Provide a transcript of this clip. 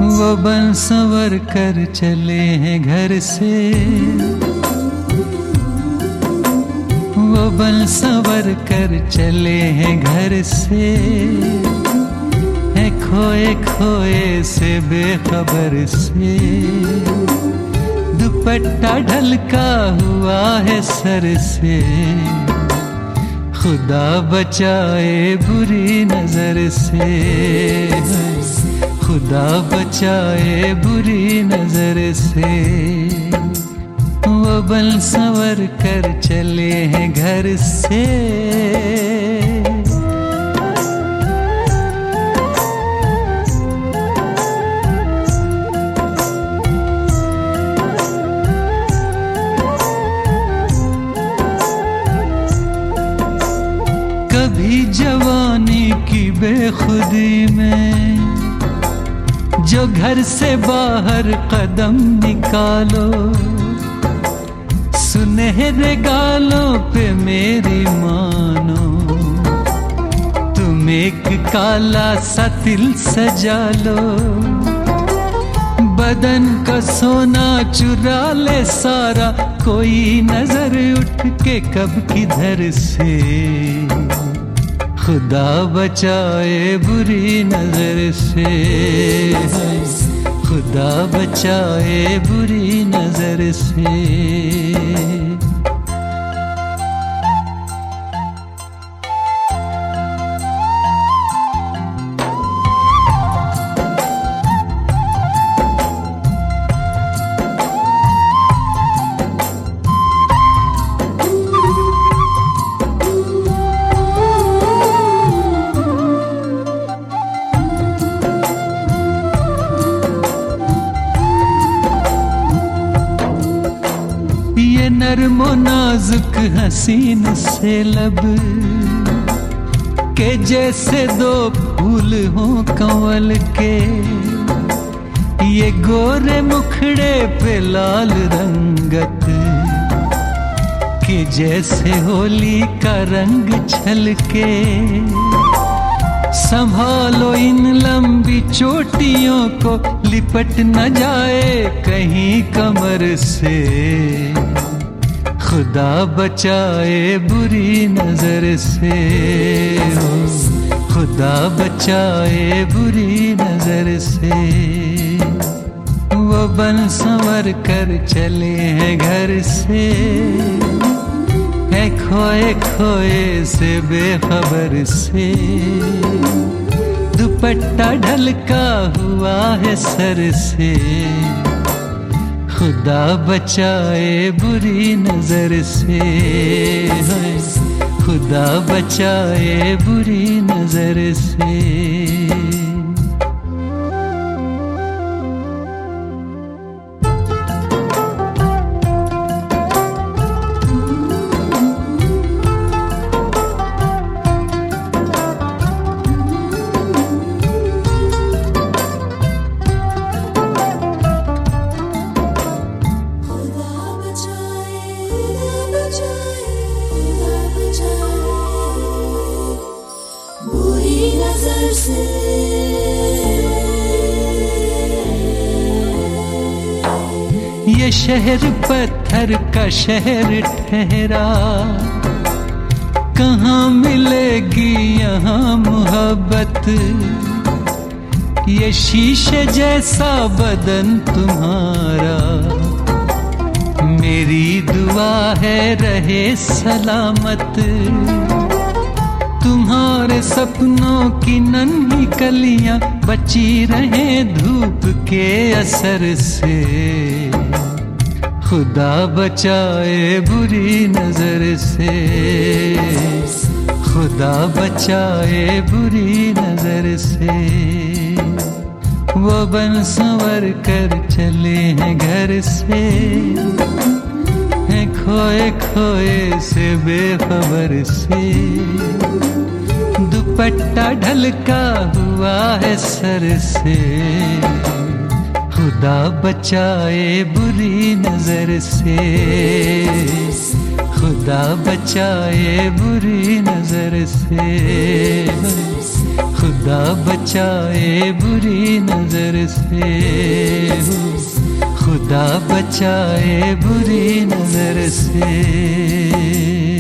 वो बन संवर कर चले हैं घर से, वो बन संवर कर चले हैं घर से, है खोए खोए से बेखबर से। दुपट्टा ढलका हुआ है सर से, खुदा बचाए बुरी नजर से, खुदा बचाए बुरी नजर से। वो बन संवर कर चले हैं घर से। कभी जवानी की बेखुदी में जो घर से बाहर कदम निकालो, सुनहरे गालों पे मेरी मानो, तुम एक काला सा तिल सजा लो, बदन का सोना चुरा ले सारा, कोई नजर उठ के कब किधर से। खुदा बचाए बुरी नजर से, खुदा बचाए बुरी नजर से। नर्म नाजुक हसीन से लब के जैसे दो फूल हों कंवल के, ये गोरे मुखड़े पे लाल रंगत के जैसे होली का रंग छलके। संभालो इन लंबी चोटियों को, लिपट न जाए कहीं कमर से। खुदा बचाए बुरी नजर से, खुदा बचाए बुरी नजर से। वो बन संवर कर चले हैं घर से, है खोए खोए से बेखबर से। दुपट्टा ढलका हुआ है सर से, खुदा बचाए बुरी नजर से, खुदा बचाए बुरी नजर से। ये शहर पत्थर का शहर ठहरा, कहाँ मिलेगी यहाँ मोहब्बत। ये शीशे जैसा बदन तुम्हारा, मेरी दुआ है रहे सलामत। तुम्हारे सपनों की नन्ही कलियां बची रहे धूप के असर से। खुदा बचाए बुरी नजर से, खुदा बचाए बुरी नजर से। वो बन संवर कर चले हैं घर से, हैं खोए खोए से बेखबर से। दुपट्टा ढलका हुआ है सर से, खुदा बचाए बुरी नजर से, खुदा बचाए बुरी नजर से, खुदा खुदा बचाए बुरी नजर से, खुदा बचाए बुरी नजर से।